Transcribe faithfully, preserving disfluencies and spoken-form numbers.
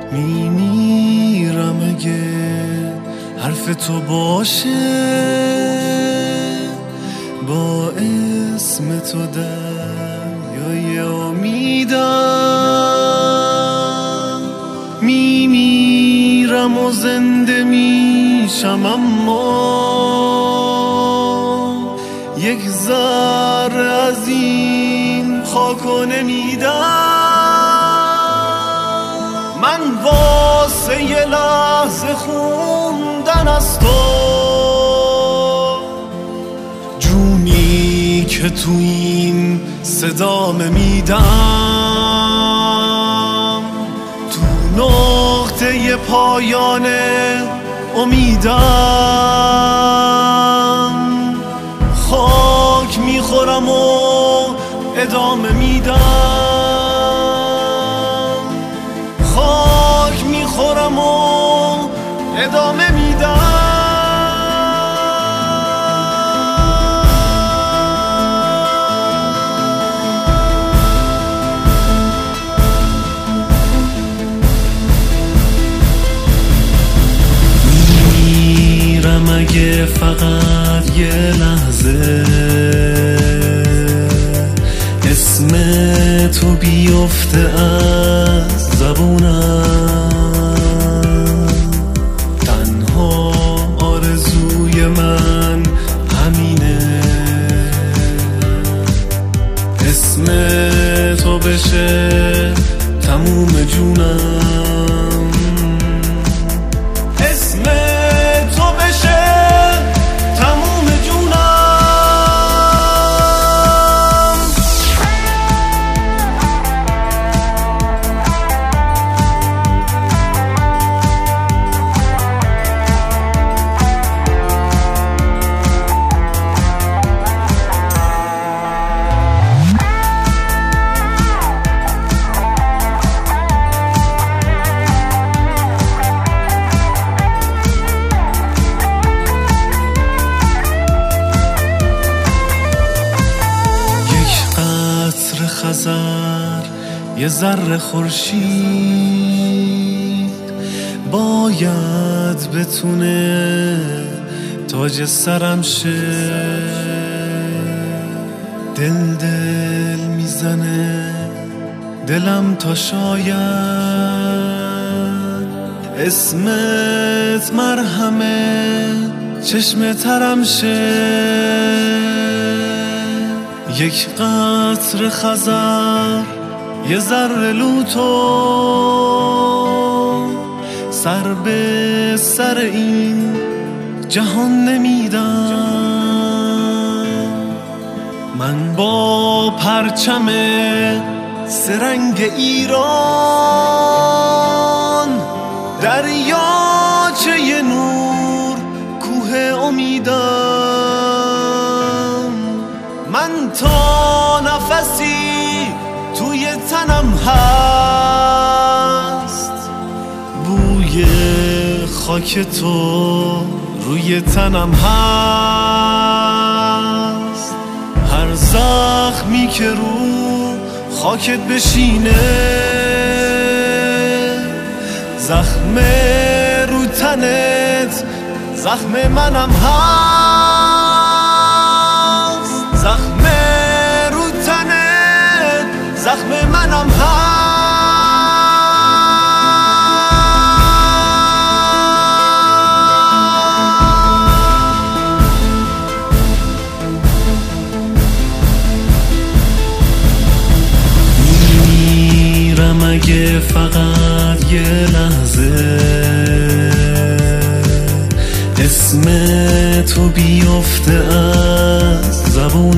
میمیرم اگه حرف تو باشه، با اسم تو دریای امیدم. میمیرم و زنده میشم، اما یک ذره از این خاکو نمیدم. من واسه یه لحظه خوندن از تو، جونی که تو این صدا میدم. تو نقطه پایان امیدم خاک میخورم و ادامه میدم. خاک میخورم و ادامه میدم. میمیرم اگه فقط یه لحظه اسم تو بیفته از زبونم. تنها آرزوی من همینه، اسم تو بشه تموم جونم. اسم تو بشه تموم جونم. خزر یه ذره خورشید باید بتونه تاج سرم شه. دل دل میزنه دلم تا شاید اسمت مرهمه چشم ترم شه. یک قطره خزر یه ذره لوتو سر به سر این جهان نمیدم. من با پرچم سرنگ ایران دریاچه نور کوه امیدم. من تا نفسی توی تنم هست بوی خاک تو روی تنم هست. هر زخمی که رو خاکت بشینه زخم رو تنت زخم منم هست. زخم رو تنت زخم منم هست. میمیرم اگه فقط یه لحظه اسم تو بیفته از زبون